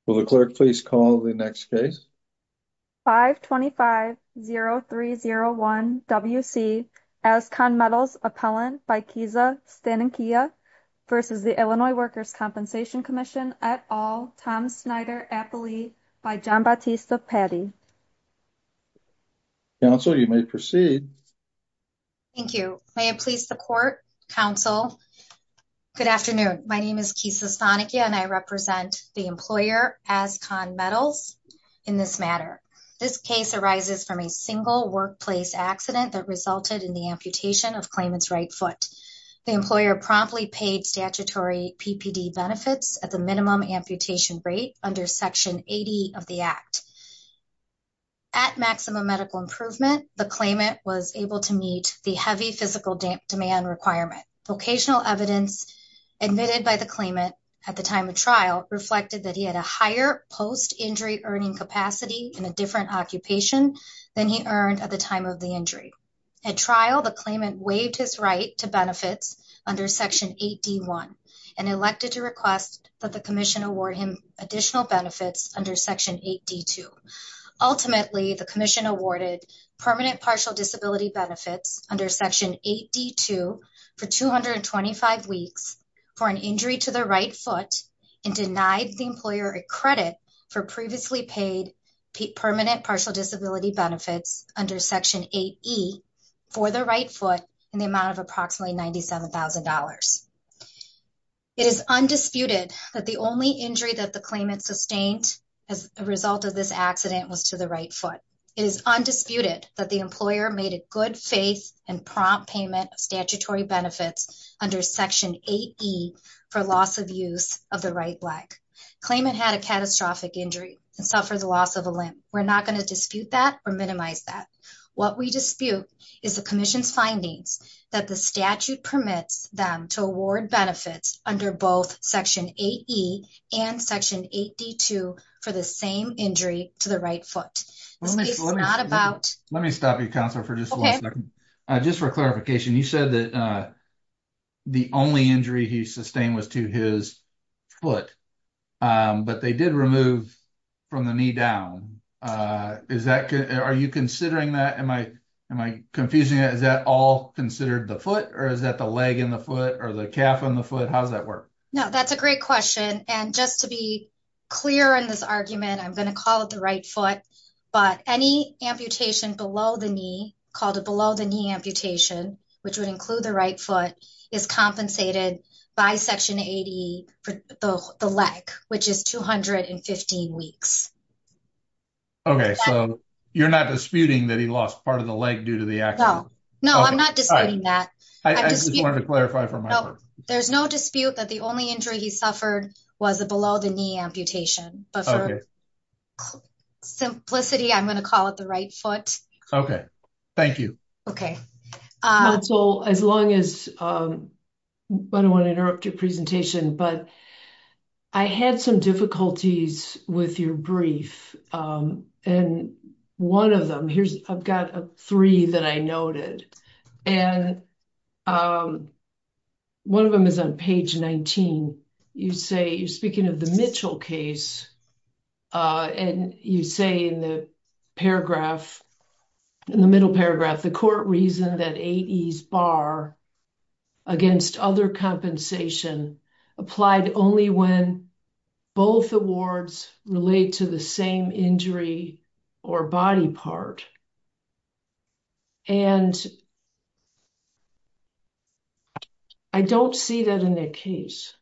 Will the clerk please call the next case? 525-0301 WC Ascon Metals Appellant by Kiza Staninkia versus the Illinois Workers' Compensation Commission et al. Tom Snyder Appellee by John Bautista Patty. Counsel, you may proceed. Thank you. May it please the court, counsel. Good afternoon. My name is Kisa Stanikia and I represent the employer Ascon Metals in this matter. This case arises from a single workplace accident that resulted in the amputation of claimant's right foot. The employer promptly paid statutory PPD benefits at the minimum amputation rate under Section 80 of the Act. At maximum medical improvement, the claimant was able to meet the heavy physical demand requirement. Vocational evidence admitted by the claimant at the time of trial reflected that he had a higher post-injury earning capacity in a different occupation than he earned at the time of the injury. At trial, the claimant waived his right to benefits under Section 8D1 and elected to request that the commission award him additional benefits under Section 8D2. Ultimately, the commission awarded permanent partial disability benefits under Section 8D2 for 225 weeks for an injury to the right foot and denied the employer a credit for previously paid permanent partial disability benefits under Section 8E for the right foot in the amount of approximately $97,000. It is undisputed that the only injury that the claimant sustained as a result of this accident was to the right foot. It is undisputed that the employer made a good faith and prompt payment of statutory benefits under Section 8E for loss of use of the right leg. Claimant had a catastrophic injury and suffered the loss of a limb. We're not going to dispute that or minimize that. What we dispute is the commission's findings that the statute permits them to award benefits under both Section 8E and Section 8D2 for the same injury to the right foot. Let me stop you, Counselor, for just 1 second. Just for clarification, you said that the only injury he sustained was to his foot, but they did remove from the knee down. Are you considering that? Am I confusing it? Is that all considered the foot, or is that the leg in the foot or the calf in the foot? How does that work? No, that's a great question. And just to be clear in this argument, I'm going to call it the right foot, but any amputation below the knee, called a below the knee amputation, which would include the right foot, is compensated by Section 8E for the leg, which is 215 weeks. Okay, so you're not disputing that he lost part of the leg due to the accident? No, I'm not disputing that. I just wanted to clarify for my part. There's no dispute that the only injury he suffered was a below the knee amputation, but for simplicity, I'm going to call it the right foot. Okay, thank you. Okay. Counsel, as long as, I don't want to interrupt your presentation, but I had some difficulties with your brief, and one of them, I've got 3 that I noted, and one of them is on page 19. You say, you're speaking of the Mitchell case, and you say in the paragraph, in the middle paragraph, the court reasoned that 8E's bar against other compensation applied only when both awards relate to the same injury or body part. And I don't see that in that case.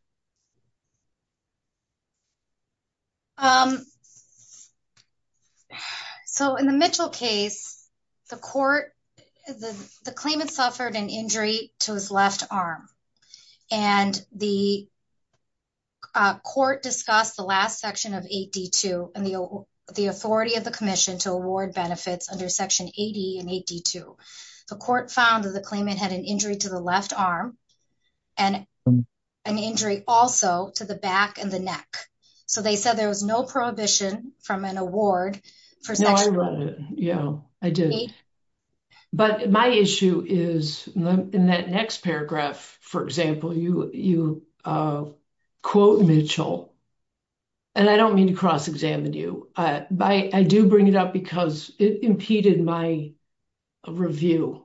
So in the Mitchell case, the claimant suffered an injury to his left arm, and the court discussed the last section of 8D2 and the authority of the commission to award benefits under Section 8E and 8D2. The court found that the claimant had an injury to the left arm and an injury also to the back and the neck. So they said there was no prohibition from an award for Section 8. No, I read it. Yeah, I did. But my issue is in that next paragraph, for example, you quote Mitchell, and I don't mean to cross-examine you. I do bring it up because it impeded my review.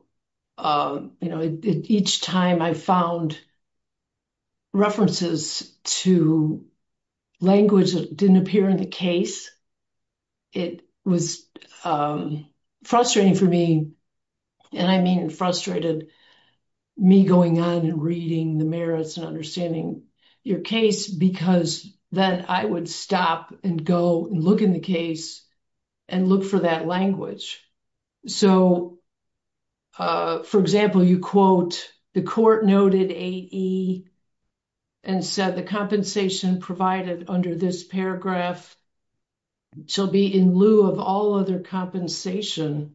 Each time I found references to language that didn't appear in the case, it was frustrating for me. And I mean frustrated, me going on and reading the merits and understanding your case, because then I would stop and go and look in the case and look for that language. So, for example, you quote, the court noted 8E and said the compensation provided under this paragraph shall be in lieu of all other compensation.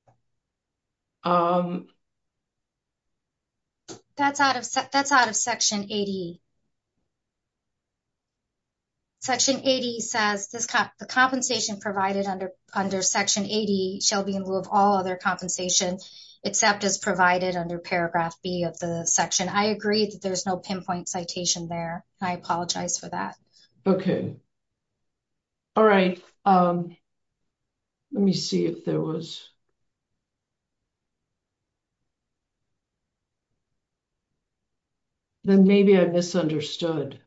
That's out of section 80. Section 80 says the compensation provided under section 80 shall be in lieu of all other compensation except as provided under paragraph B of the section. I agree that there's no pinpoint citation there. I apologize for that. Okay. All right. Let me see if there was. Then maybe I misunderstood.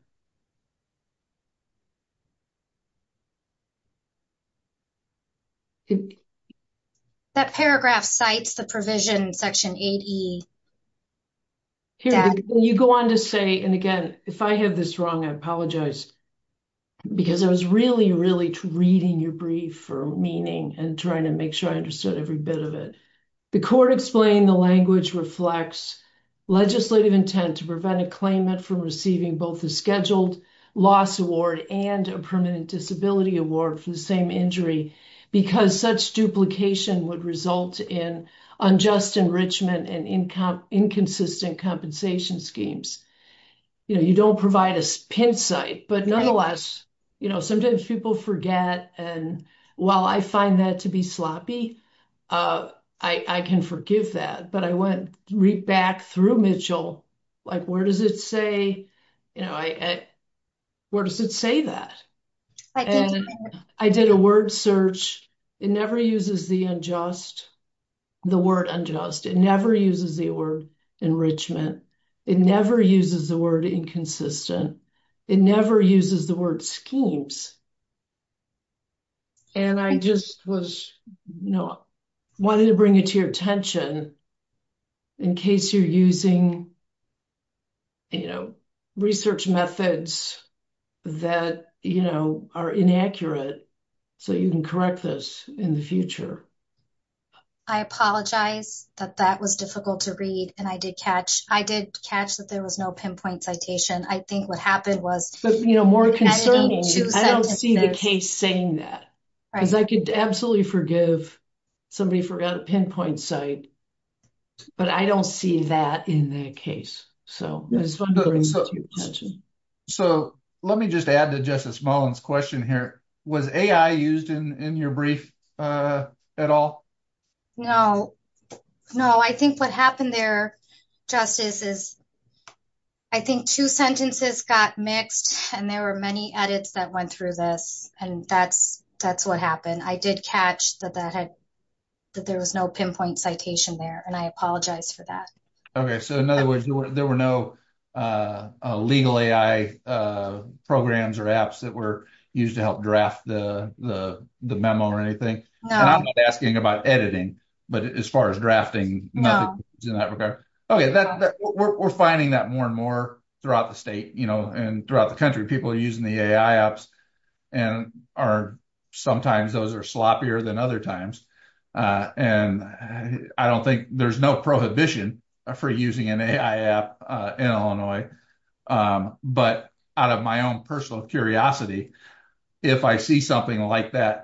That paragraph cites the provision section 8E. Here, you go on to say, and again, if I have this wrong, I apologize, because I was really, really reading your brief for meaning and trying to make sure I understood every bit of it. The court explained the language reflects legislative intent to prevent a claimant from receiving both a scheduled loss award and a permanent disability award for the same injury, because such duplication would result in unjust enrichment and inconsistent compensation schemes. You don't provide a pin site, but nonetheless, sometimes people forget. And while I find that to be sloppy, I can forgive that. But I went back through Mitchell, like, where does it say, where does it say that? And I did a word search. It never uses the word unjust. It never uses the word enrichment. It never uses the word inconsistent. It never uses the word schemes. And I just was, wanted to bring it to your attention in case you're using, research methods that, are inaccurate, so you can correct this in the future. I apologize that was difficult to read, and I did catch that there was no pinpoint citation. I think what happened was, but more concerning, I don't see the case saying that, because I could absolutely forgive somebody forgot a pinpoint site, but I don't see that in that case. So I just wanted to bring it to your attention. So let me just add to Justice Mullen's question here. Was AI used in your brief at all? No, I think what happened there, Justice, is I think two sentences got mixed, and there were many edits that went through this, and that's what happened. I did catch that there was no pinpoint citation there, and I apologize for that. Okay, so in other words, there were no legal AI programs or apps that were used to help draft the memo or anything? No. And I'm not asking about editing, but as far as drafting, nothing in that regard. Okay, we're finding that more and more throughout the state, and throughout the country. People are using the AI apps, and sometimes those are sloppier than other times. And I don't think there's no prohibition for using an AI app in Illinois. But out of my own personal curiosity, if I see something like that,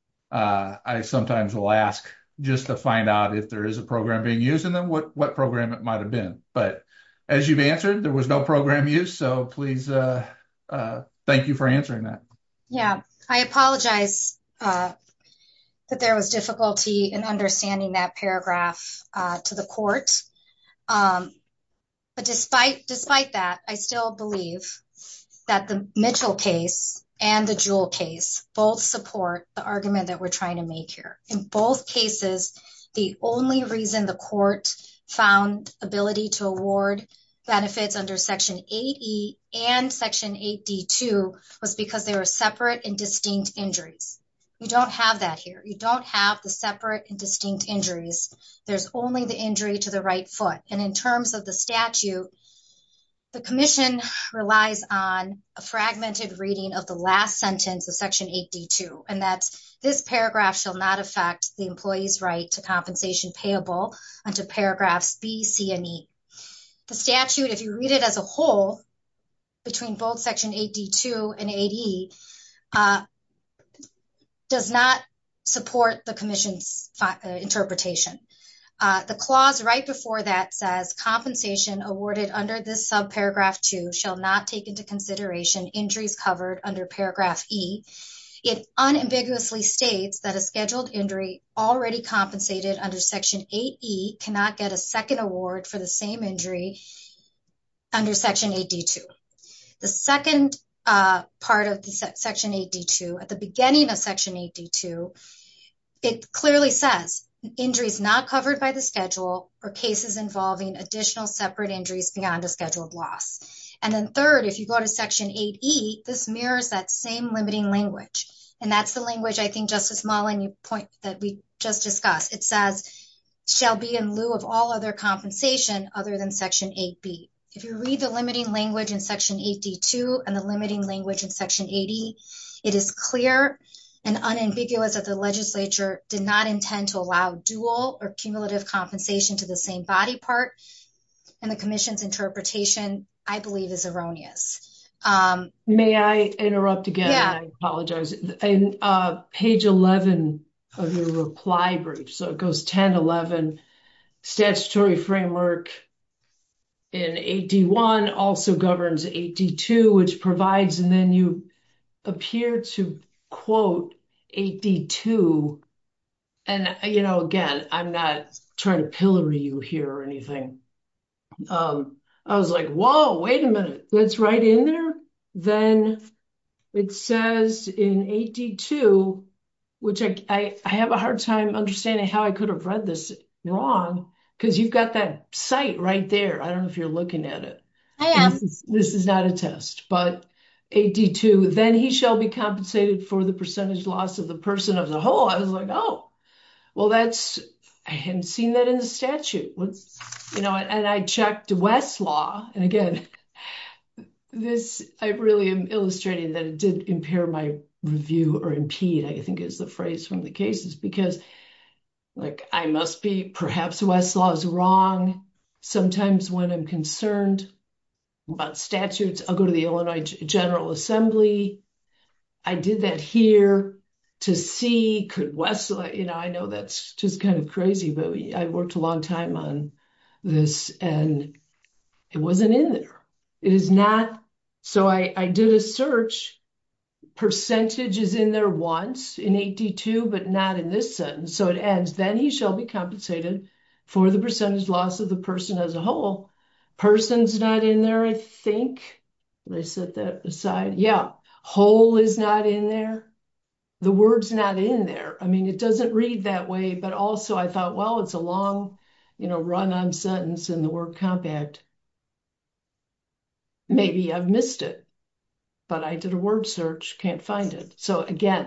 I sometimes will ask just to find out if there is a program being used and then what program it might have been. But as you've answered, there was no program used. So please, thank you for answering that. Yeah, I apologize that there was difficulty in understanding that paragraph to the court. But despite that, I still believe that the Mitchell case and the Jewell case both support the argument that we're trying to make here. In both cases, the only reason the court found ability to award benefits under Section 8E and Section 8D2 was because they were separate and distinct injuries. You don't have that here. You don't have the separate and distinct injuries. There's only the injury to the right foot. And in terms of the statute, the commission relies on a fragmented reading of the last sentence of Section 8D2, and that's this paragraph shall not affect the employee's right to compensation payable unto paragraphs B, C, and E. The statute, if you read it as a whole, between both Section 8D2 and 8E, does not support the commission's interpretation. The clause right before that says compensation awarded under this subparagraph 2 shall not take into consideration injuries covered under paragraph E. It unambiguously states that a scheduled injury already compensated under Section 8E cannot get a second award for the same injury under Section 8D2. The second part of the Section 8D2, at the beginning of Section 8D2, it clearly says injuries not covered by the schedule or cases involving additional separate injuries beyond a scheduled loss. And then third, if you go to Section 8E, this mirrors that same limiting language. And that's the language I think Justice Mullen, you point that we just discussed. It says, shall be in lieu of all other compensation other than Section 8B. If you read the limiting language in Section 8D2 and the limiting language in Section 8E, it is clear and unambiguous that the legislature did not intend to allow dual or cumulative compensation to the same body part. And the commission's interpretation, I believe, is erroneous. May I interrupt again? Yeah. I apologize. In page 11 of your reply brief, so it goes 10, 11, statutory framework in 8D1 also governs 8D2, which provides, and then you appear to quote 8D2. And, you know, again, I'm not trying to pillory you here or anything. I was like, whoa, wait a minute. That's right in there. Then it says in 8D2, which I have a hard time understanding how I could have read this wrong, because you've got that site right there. I don't know if you're looking at it. I am. This is not a test, but 8D2, then he shall be compensated for the percentage loss of the person as a whole. I was like, oh, well, I hadn't seen that in the statute. You know, and I checked Westlaw, and again, I really am illustrating that it did impair my review, or impede, I think is the phrase from the cases, because like I must be, perhaps Westlaw is wrong. Sometimes when I'm concerned about statutes, I'll go to the Illinois General Assembly. I did that here to see, could Westlaw, you know, I know that's just kind of crazy, but I worked a long time on this and it wasn't in there. It is not. So I did a search. Percentage is in there once in 8D2, but not in this sentence. So it ends, then he shall be compensated for the percentage loss of the person as a whole. Person's not in there, I think. Did I set that aside? Yeah. Whole is not in there. The word's not in there. I mean, it doesn't read that way, but also I thought, well, it's a long, you know, run-on sentence in the word compact. Maybe I've missed it, but I did a word search, can't find it. So again,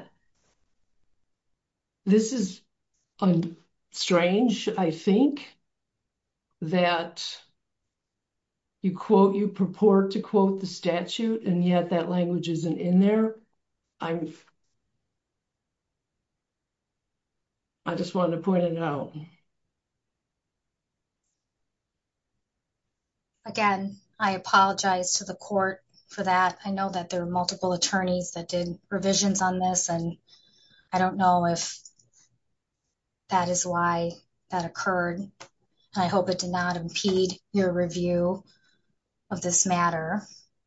this is strange, I think, that you purport to quote the statute, and yet that language isn't in there. I just wanted to point it out. Again, I apologize to the court for that. I know that there are multiple attorneys that did revisions on this, and I don't know if that is why that occurred. I hope it did not impede your review of this matter.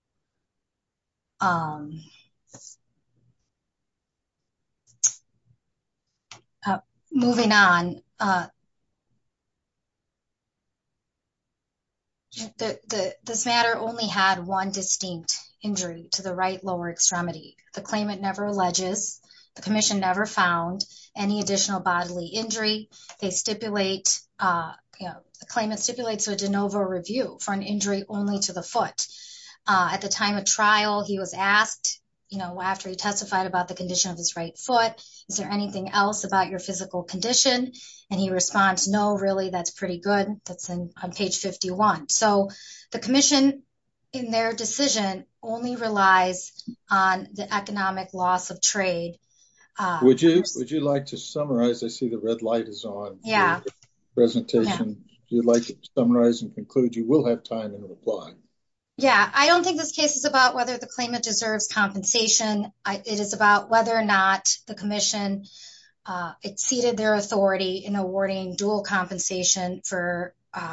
Moving on, this matter only had one distinct injury to the right lower extremity. The claimant never alleges, the commission never found any additional bodily injury. They stipulate, the claimant stipulates a de novo review for an injury only to the foot. At the time of trial, he was asked, after he testified about the condition of his right foot, is there anything else about your physical condition? And he responds, no, really, that's pretty good. That's on page 51. So the commission in their decision only relies on the economic loss of trade. Would you like to summarize? I see the red light is on. Yeah. Presentation. If you'd like to summarize and conclude, you will have time in reply. Yeah, I don't think this case is about whether the claimant deserves compensation. It is about whether or not the commission exceeded their authority in awarding dual compensation for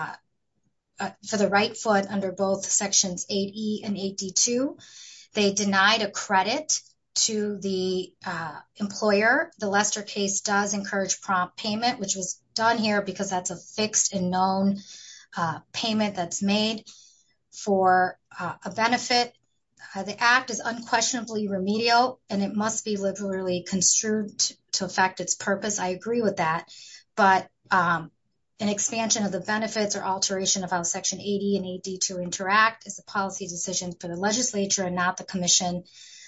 the right foot under both sections 8E and 8D2. They denied a credit to the employer. The Lester case does encourage prompt payment, which was done here because that's a fixed and known payment that's made for a benefit. The act is unquestionably remedial and it must be liberally construed to affect its purpose. I agree with that. But an expansion of the benefits or alteration of how section 80 and 8D2 interact is a policy decision for the legislature and not the commission.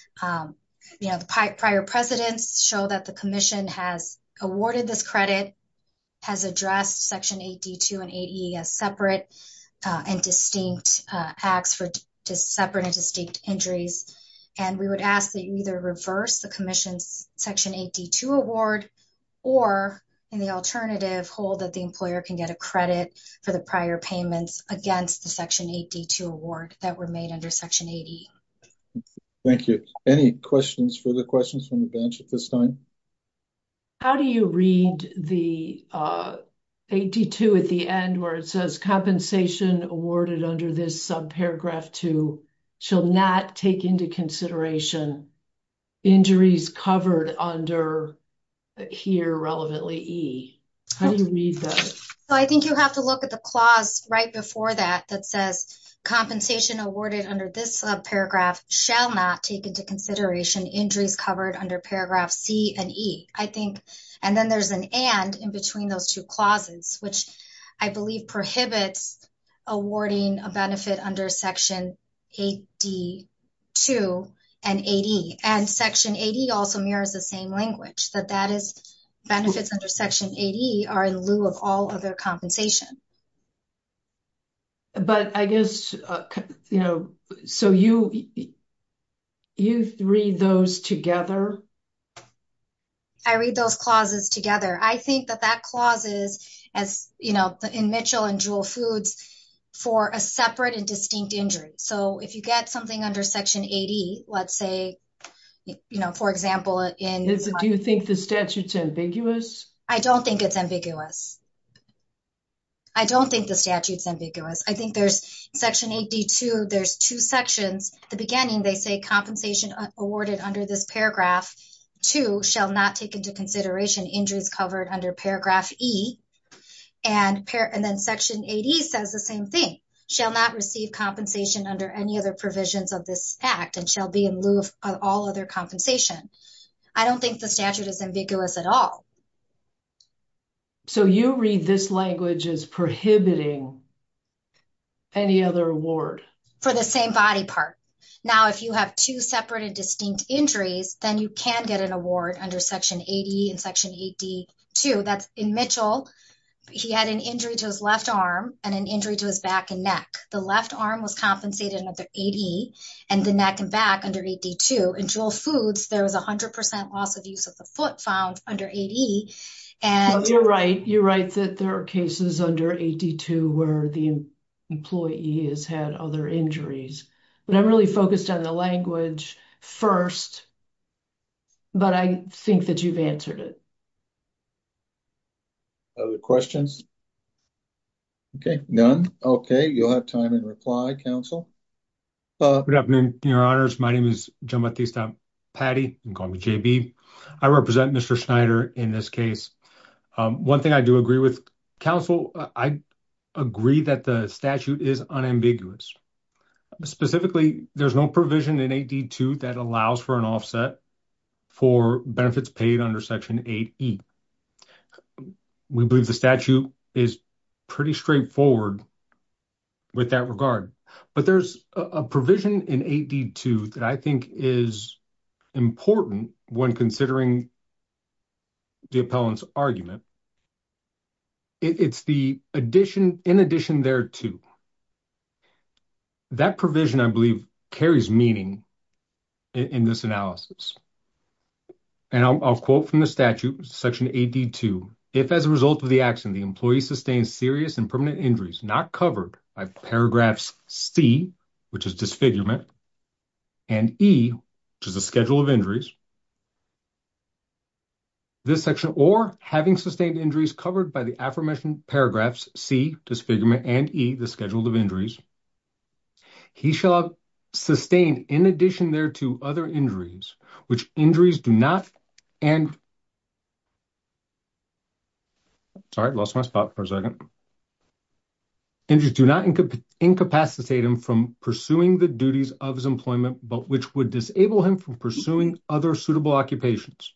The prior precedents show that the commission has awarded this credit, has addressed section 8D2 and 8E as separate and distinct acts for separate and distinct injuries. And we would ask that you either reverse the commission's section 8D2 award or in the alternative hold that the employer can get a credit for the prior payments against the section 8D2 award that were made under section 80. Thank you. Any questions, further questions from the bench at this time? How do you read the 8D2 at the end where it says compensation awarded under this subparagraph 2 shall not take into consideration injuries covered under here relevantly E? How do you read that? So I think you have to look at the clause right before that says compensation awarded under this subparagraph shall not take into consideration injuries covered under paragraph C and E. I think, and then there's an and in between those two clauses, which I believe prohibits awarding a benefit under section 8D2 and 8E. And section 8E also mirrors the same language, that is benefits under section 8E are in lieu of all other compensation. But I guess, so you read those together? I read those clauses together. I think that clause is, as in Mitchell and Jewel Foods, for a separate and distinct injury. So if you get something under section 80, let's say, for example, do you think the statute's ambiguous? I don't think it's ambiguous. I don't think the statute's ambiguous. I think there's section 8D2, there's two sections. At the beginning, they say compensation awarded under this paragraph 2 shall not take into consideration injuries covered under paragraph E. And then section 8E says the same thing, shall not receive compensation under any other provisions of this act and shall be in lieu of all other compensation. I don't think the statute is ambiguous at all. So you read this language as prohibiting any other award? For the same body part. Now, if you have two separate and distinct injuries, then you can get an award under section 80 and section 8D2. That's in Mitchell. He had an injury to his left arm and an injury to his back and neck. The left arm was compensated under 8E and the neck and back under 8D2. In Jewel Foods, there was 100% loss of use of the foot found under 8E. And you're right that there are cases under 8D2 where the employee has had other injuries. But I'm really focused on the language first, but I think that you've answered it. Other questions? Okay, none. Okay, you'll have time in reply, counsel. Good afternoon, your honors. My name is John Batista Patty. You can call me JB. I represent Mr. Schneider in this case. One thing I do agree with counsel, I agree that the statute is unambiguous. Specifically, there's no provision in 8D2 that allows for an offset for benefits paid under Section 8E. We believe the statute is pretty straightforward with that regard. But there's a provision in 8D2 that I think is important when considering the appellant's argument. It's the addition, in addition thereto. That provision, I believe, carries meaning in this analysis. And I'll quote from the statute, Section 8D2. If, as a result of the accident, the employee sustains serious and permanent injuries not covered by paragraphs C, which is disfigurement, and E, which is a schedule of injuries, this section, or having sustained injuries covered by the aforementioned paragraphs C, disfigurement, and E, the schedule of injuries, he shall have sustained in addition thereto other injuries, which injuries do not, and, sorry, lost my spot for a second. Injuries do not incapacitate him from pursuing the duties of his employment, but which would disable him from pursuing other suitable occupations.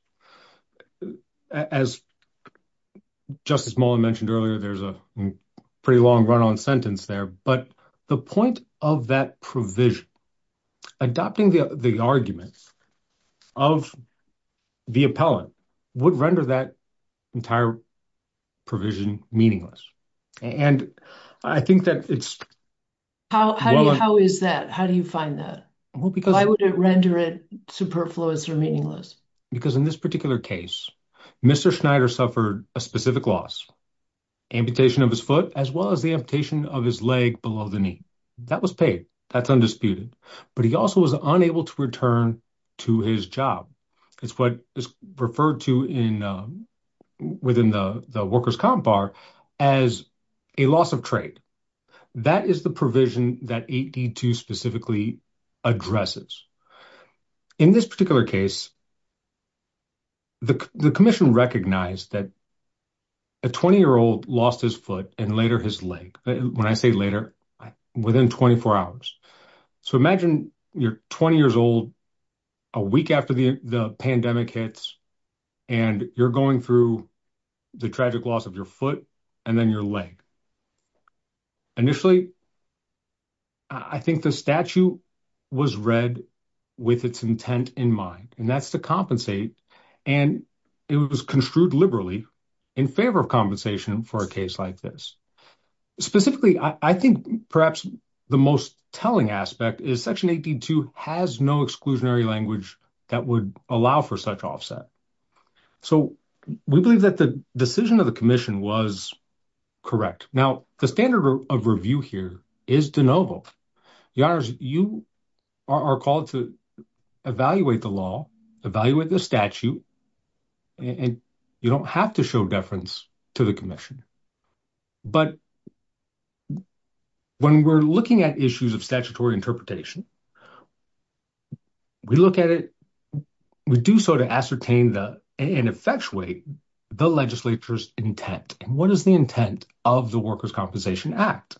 As Justice Mullen mentioned earlier, there's a pretty long run-on sentence there, but the point of that provision, adopting the argument of the appellant, would render that entire provision meaningless. And I think that it's... How is that? How do you find that? Well, because... Why would it render it superfluous or meaningless? Because in this particular case, Mr. Schneider suffered a specific loss, amputation of his foot, as well as the amputation of his leg below the knee. That was paid. That's undisputed. But he also was unable to return to his job. It's what is referred to within the workers' comp bar as a loss of trade. That is the provision that 8D2 specifically addresses. In this particular case, the commission recognized that a 20-year-old lost his foot and later his leg. When I say later, within 24 hours. So imagine you're 20 years old, a week after the pandemic hits, and you're going through the tragic loss of your foot and then your leg. Initially, I think the statute was read with its intent in mind, and that's to compensate. And it was construed liberally in favor of compensation for a case like this. Specifically, I think perhaps the most telling aspect is Section 8D2 has no exclusionary language that would allow for such offset. So we believe that the decision of the commission was correct. Now, the standard of review here is de novo. Your Honors, you are called to evaluate the law, evaluate the statute, and you don't have to show deference to the commission. But when we're looking at issues of statutory interpretation, we look at it, we do so to ascertain and effectuate the legislature's intent. And what is the intent of the Workers' Compensation Act?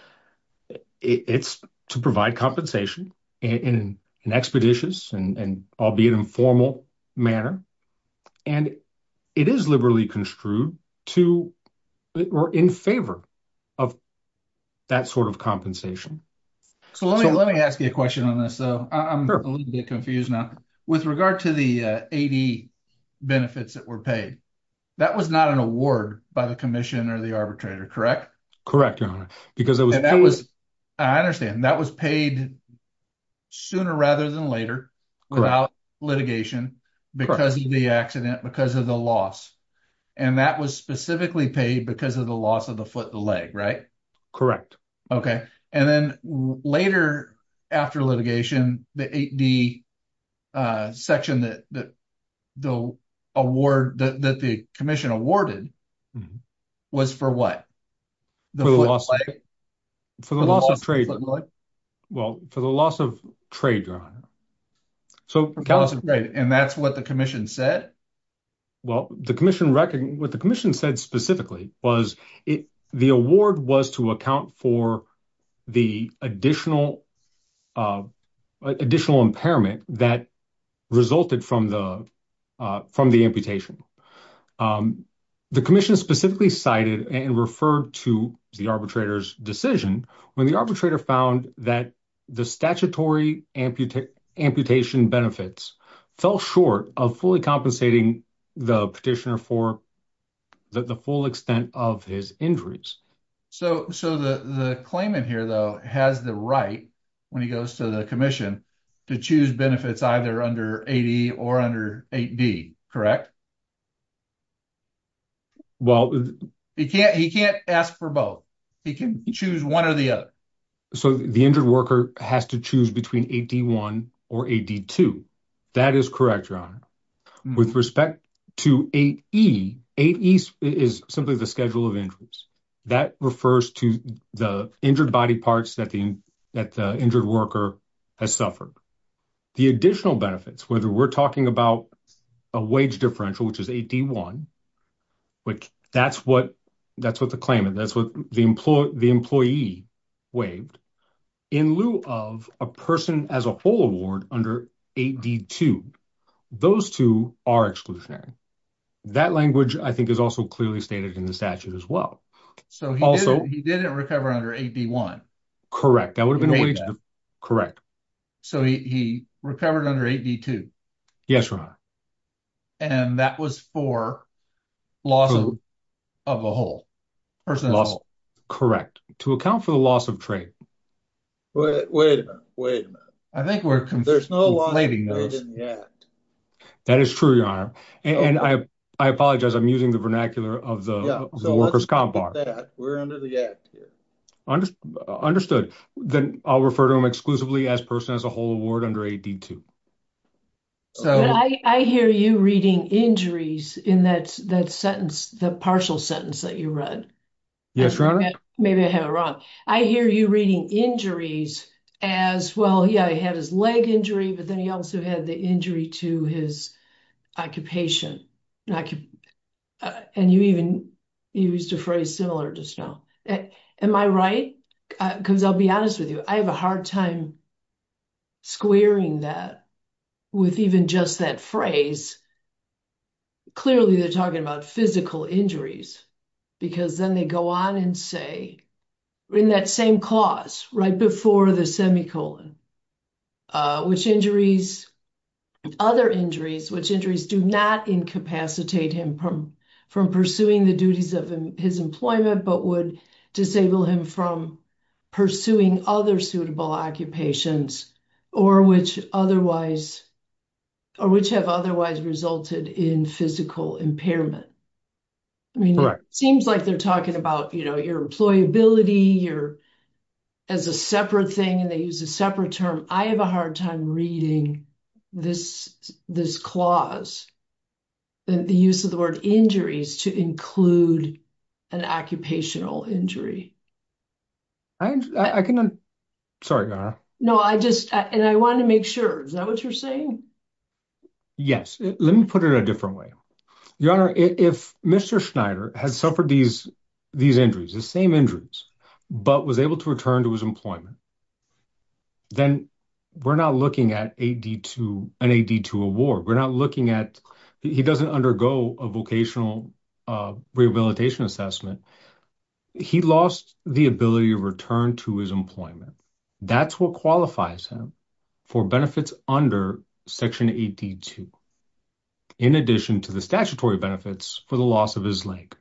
It's to provide compensation in an expeditious and albeit informal manner. And it is liberally construed to or in favor of that sort of compensation. So let me ask you a question on this, though. I'm a little bit confused now. With regard to the AD benefits that were paid, that was not an award by the commission or the arbitrator, correct? Correct, Your Honor. Because it was and that was, I understand, that was paid sooner rather than later without litigation because of the accident, because of the loss. And that was specifically paid because of the loss of the foot and the leg, right? Correct. Okay. And then later after litigation, the 8D section that the award that the commission awarded was for what? For the loss of trade. Well, for the loss of trade, Your Honor. So loss of trade. And that's what the commission said? Well, what the commission said specifically was the award was to account for the additional additional impairment that resulted from the amputation. The commission specifically cited and referred to the arbitrator's decision when the arbitrator found that the statutory amputation benefits fell short of fully compensating the petitioner for the full extent of his injuries. So the claimant here, though, has the right, when he goes to the commission, to choose benefits either under 8E or under 8D, correct? Well, he can't ask for both. He can choose one or the other. So the injured worker has to choose between 8D1 or 8D2. That is correct, Your Honor. With respect to 8E, 8E is simply the schedule of injuries. That refers to the injured body parts that the injured worker has suffered. The additional benefits, whether we're talking about a wage differential, which is 8D1, which that's what the claimant, that's what the employee waived, in lieu of a person as a whole award under 8D2. Those two are exclusionary. That language, I think, is also clearly stated in the statute as well. So he didn't recover under 8D1. Correct. That would have been a wage. Correct. So he recovered under 8D2. Yes, Your Honor. And that was for loss of the whole person as a whole. Correct. To account for the loss of trade. Wait a minute. I think we're there's no loss of trade those. in the act. That is true, Your Honor. And I apologize. I'm using the vernacular of the workers' comp bar. We're under the act here. Understood. Then I'll refer to him exclusively as person as a whole award under 8D2. So I hear you reading injuries in that sentence, the partial sentence that you read. Yes, Your Honor. Maybe I have it wrong. I hear you reading injuries as, well, yeah, he had his leg injury, but then he also had the injury to his occupation. And you even used a phrase similar just now. Am I right? Because I'll be honest with you, I have a hard time squaring that with even just that phrase. Clearly, they're talking about physical injuries, because then they go on and say, in that same clause, right before the semicolon, which injuries do not incapacitate him from pursuing the duties of his employment, but would disable him from pursuing other suitable occupations, or which have otherwise resulted in physical impairment. I mean, Correct. It seems like they're talking about, your employability, as a separate thing, and they use a separate term. I have a hard time reading this clause, the use of the word injuries, to include an occupational injury. I can. Sorry, Your Honor. No, I want to make sure. Is that what you're saying? Yes. Let me put it a different way. Your Honor, if Mr. Schneider has suffered these injuries, the same injuries, but was able to return to his employment, then we're not looking at an 8D2 award. We're not looking at, he doesn't undergo a vocational rehabilitation assessment. He lost the ability to return to his employment. That's what qualifies him for benefits under Section 8D2, in addition to the statutory benefits for the loss of his leg.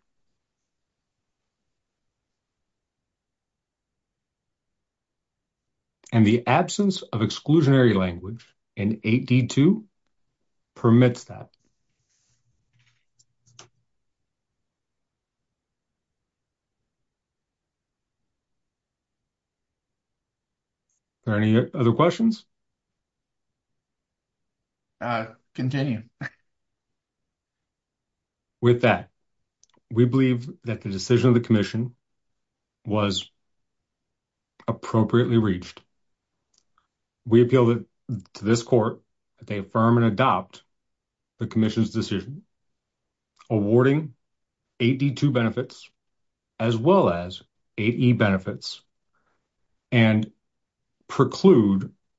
And the absence of exclusionary language in 8D2 permits that. Are there any other questions? Continue. With that, we believe that the decision of the commission was appropriately reached. We appeal to this court that they affirm and adopt the commission's decision, awarding 8D2 benefits as well as 8E benefits, and preclude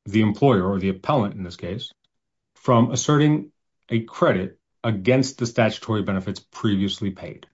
the employer or the appellant in this case from asserting a credit against the statutory benefits previously paid.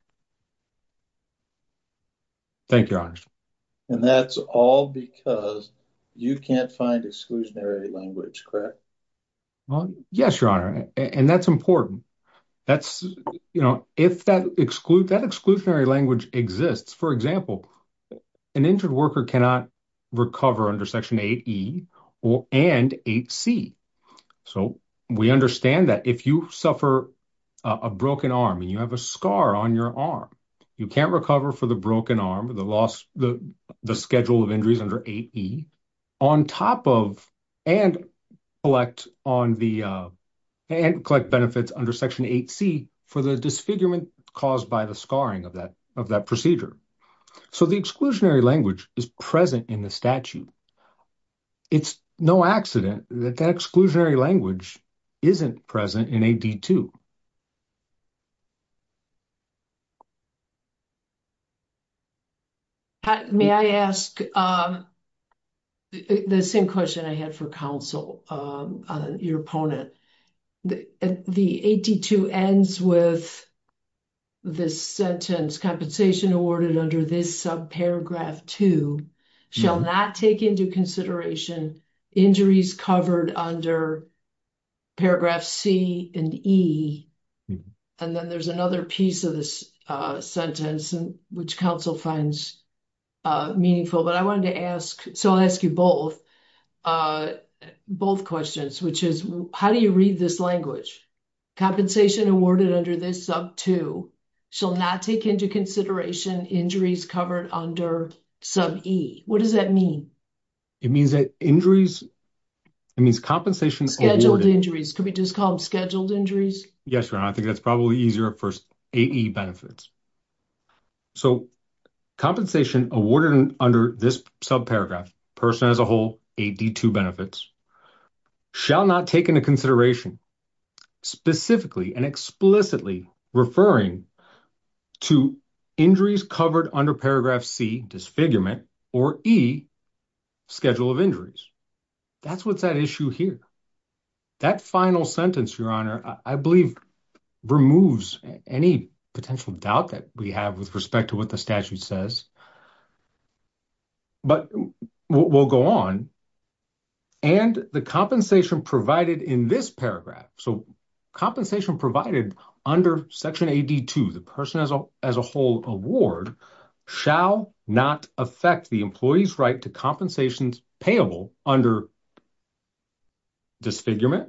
Thank you, Your Honor. And that's all because you can't find exclusionary language, correct? Well, yes, Your Honor, and that's important. That's, if that exclusionary language exists, for example, an injured worker cannot recover under Section 8E and 8C. So we understand that if you suffer a broken arm and you have a scar on your arm, you can't recover for the broken arm, the loss, the schedule of injuries under 8E, on top of and collect benefits under Section 8C for the disfigurement caused by the scarring of that procedure. So the exclusionary language is present in the statute. It's no accident that exclusionary language isn't present in AD2. May I ask the same question I had for counsel on your opponent? The AD2 ends with this sentence, compensation awarded under this subparagraph 2 shall not take into consideration injuries covered under paragraph C and E. And then there's another piece of this sentence which counsel finds meaningful, but I wanted to ask, so I'll ask you both questions, which is, how do you read this language? Compensation awarded under this sub 2 shall not take into consideration injuries covered under sub E. What does that mean? It means that compensation scheduled injuries. Could we just call them scheduled injuries? Yes, Your Honor. I think that's probably easier for AE benefits. So compensation awarded under this subparagraph, person as a whole, AD2 benefits, shall not take into consideration specifically and explicitly referring to injuries covered under paragraph C, disfigurement, or E, schedule of injuries. That's what's at issue here. That final sentence, Your Honor, I believe removes any potential doubt that we have with respect to what the statute says. But we'll go on. And the compensation provided in this paragraph, so compensation provided under Section AD2, the person as a whole award, shall not affect the employee's right to compensations payable under disfigurement.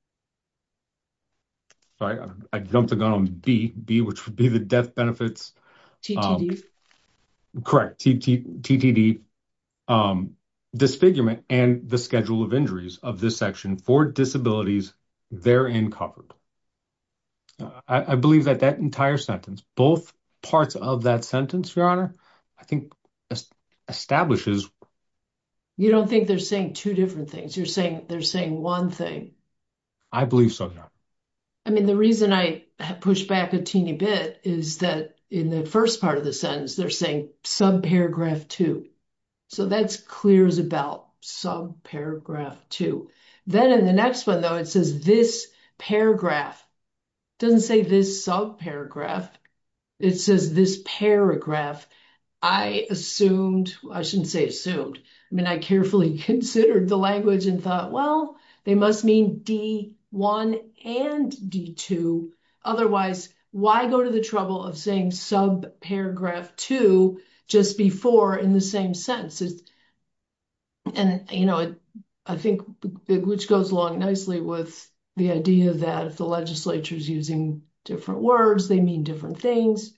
Sorry, I jumped the gun on B, which would be the death benefits. TTD. Correct, TTD. Disfigurement and the schedule of injuries of this section for disabilities therein covered. I believe that entire sentence, both parts of that sentence, Your Honor, I think establishes. You don't think they're saying two different things? You're saying they're saying one thing? I believe so, Your Honor. I mean, the reason I push back a teeny bit is that in the first part of the sentence, they're saying subparagraph 2. So that's clear as a bell, subparagraph 2. Then in the next one, though, it says this paragraph. It doesn't say this subparagraph. It says this paragraph. I shouldn't say assumed. I mean, I carefully considered the language and thought, well, they must mean D1 and D2. Otherwise, why go to the trouble of saying subparagraph 2 just before in the same sense? And, I think which goes along nicely with the idea that if the legislature is using different words, they mean different things.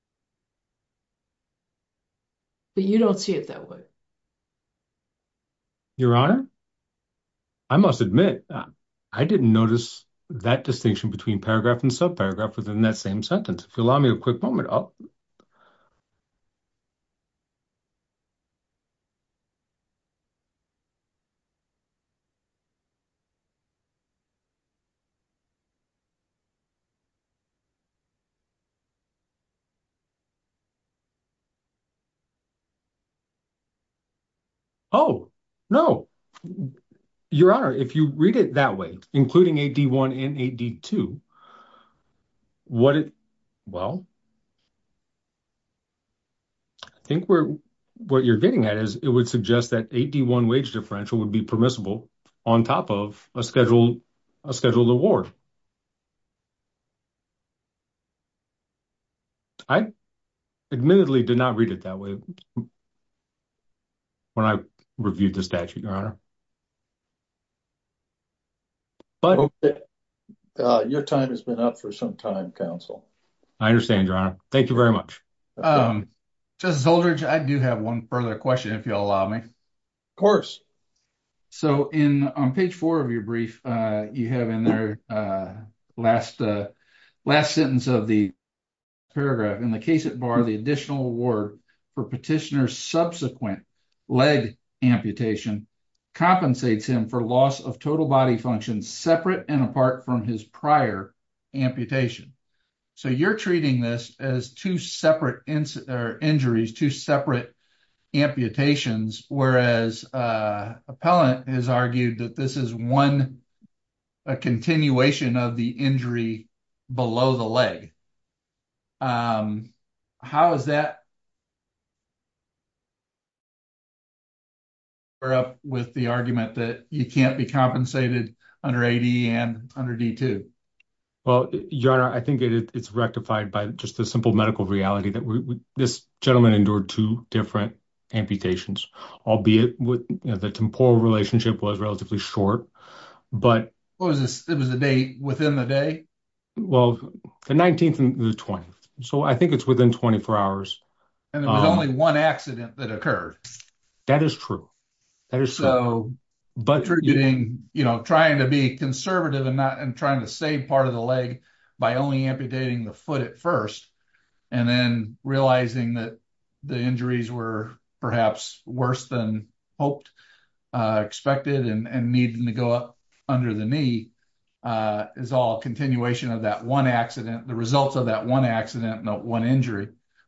But you don't see it that way. Your Honor, I must admit, I didn't notice that distinction between paragraph and subparagraph within that same sentence. If you allow me a quick moment. Oh, no. Your Honor, if you read it that way, including 8D1 and 8D2, I think what you're getting at is it would suggest that 8D1 wage differential would be permissible on top of a scheduled award. I admittedly did not read it that way when I reviewed the statute, Your Honor. But your time has been up for some time, counsel. I understand, Your Honor. Thank you very much. Justice Holdridge, I do have one further question, if you'll allow me. Of course. So on page 4 of your brief, you have in there last sentence of the paragraph, in the case at bar, the additional award for petitioner's subsequent leg amputation compensates him for loss of total body function separate and apart from his prior amputation. So you're treating this as two separate injuries, two separate amputations, whereas appellant has argued that this is a continuation of the injury below the leg. How is that up with the argument that you can't be compensated under AD and under D2? Well, Your Honor, I think it's rectified by just the simple medical reality that this gentleman endured two different amputations, albeit the temporal relationship was relatively short. But what was this? It was a day within the day? Well, the 19th and the 20th. So I think it's within 24 hours. And there was only one accident that occurred. That is true. That is true. So, but trying to be conservative and trying to save part of the leg by only amputating the foot at first, and then realizing that the injuries were perhaps worse than hoped, expected, and needing to go up under the knee, is all a continuation of that one accident, the results of that one accident and that one injury.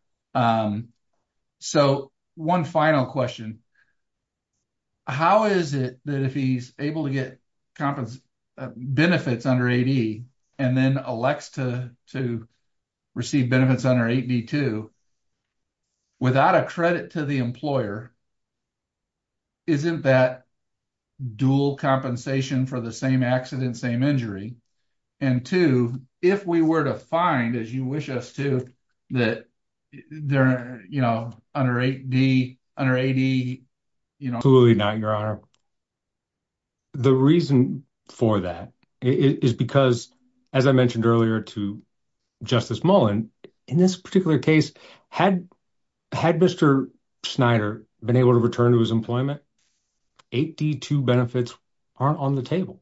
So one final question. How is it that if he's able to get benefits under AD and then elects to receive benefits under 8D2 without a credit to the employer, isn't that dual compensation for the same accident, same injury? And two, if we were to find, as you wish us to, that they're, under 8D, under AD, Absolutely not, Your Honor. The reason for that is because, as I mentioned earlier to Justice Mullen, in this particular case, had Mr. Snyder been able to return to his employment, 8D2 benefits aren't on the table.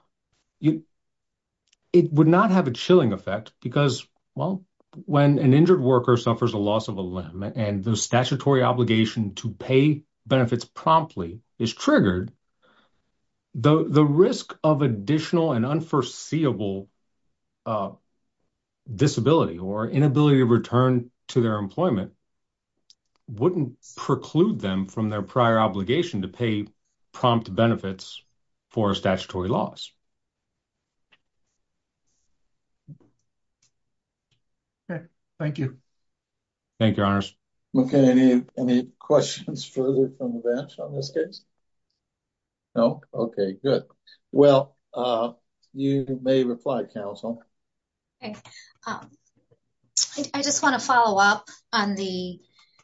It would not have a chilling effect because, well, when an injured worker suffers a loss of a limb and the statutory obligation to pay benefits promptly is triggered, the risk of additional and unforeseeable disability or inability to return to their employment wouldn't preclude them from their prior obligation to pay prompt benefits for a statutory loss. Okay, thank you. Thank you, Your Honors. Okay, any questions further from the bench on this case? No? Okay, good. Well, you may reply, counsel. Okay. I just want to follow up on the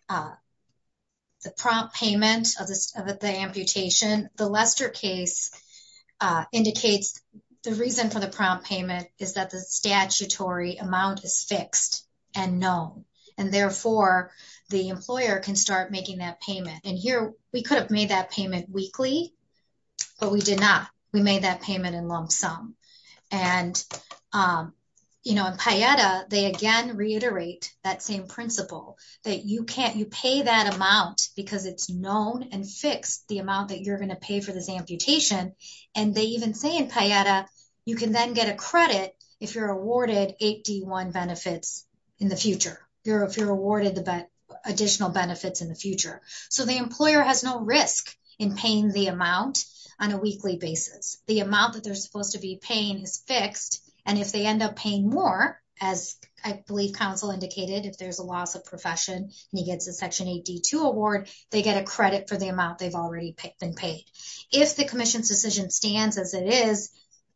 prompt payment of the amputation. The Lester case indicates the reason for the prompt payment is that the statutory amount is fixed and known, and therefore the employer can start making that payment. And here we could have made that payment weekly, but we did not. We made that payment in lump sum. And, in Paeta, they again reiterate that same principle that you pay that amount because it's known and fixed, the amount that you're going to pay for this amputation. And they even say in Paeta, you can then get a credit if you're awarded 8D1 benefits in the future. If you're awarded the additional benefits in the future. So the employer has no risk in paying the amount on a weekly basis. The amount that they're supposed to be paying is fixed, and if they end up paying more, as I believe counsel indicated, if there's a loss of profession and he gets a Section 8D2 award, they get a credit for the amount they've already been paid. If the commission's decision stands as it is,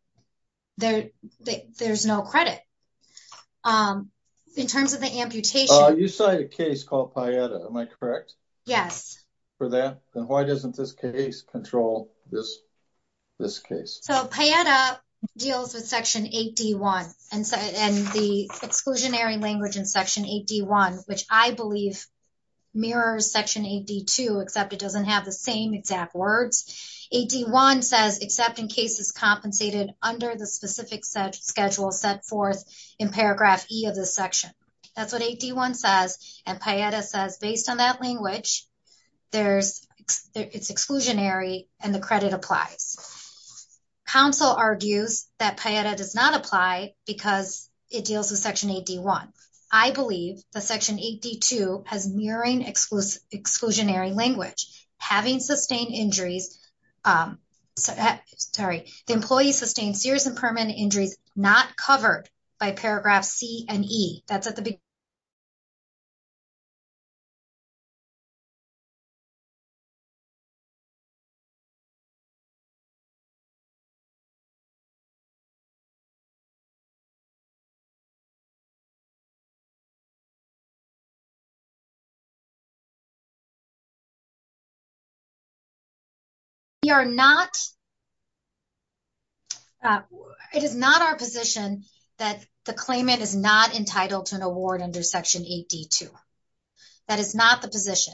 there's no credit. In terms of the amputation... You cite a case called Paeta, am I correct? Yes. For that? Then why doesn't this case control this case? So Paeta deals with Section 8D1 and the exclusionary language in Section 8D1, which I believe mirrors Section 8D2, except it doesn't have the same exact words. 8D1 says, except in cases compensated under the specific schedule set forth in paragraph E of this section. That's what 8D1 says, and Paeta says, based on that language, it's exclusionary and the credit applies. Counsel argues that Paeta does not apply because it deals with Section 8D1. I believe that Section 8D2 has mirroring exclusionary language. Having sustained injuries, the employee sustained serious and permanent injuries not covered by paragraph C and E. That's at the beginning. It is not our position that the claimant is not entitled to an award under Section 8D2. That is not the position.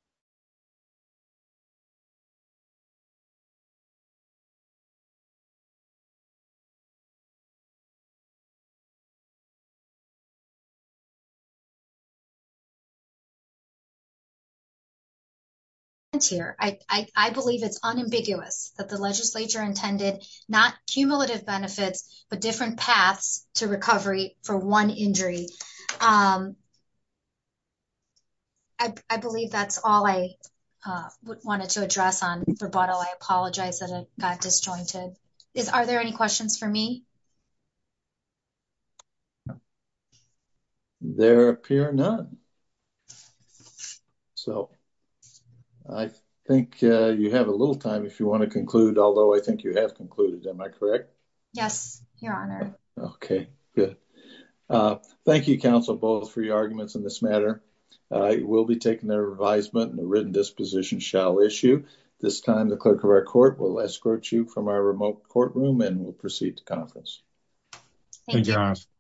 Here, I believe it's unambiguous that the legislature intended not cumulative benefits, but different paths to recovery for one injury. I believe that's all I wanted to address on rebuttal. I apologize that it got disjointed. Are there any questions for me? There appear none. So I think you have a little time if you want to conclude, although I think you have concluded. Am I correct? Yes, Your Honor. Okay, good. Thank you, counsel, both for your arguments in this matter. It will be taken under advisement and a written disposition shall issue. This time, the clerk of our court will escort you from our remote courtroom and will proceed to conference. Thank you.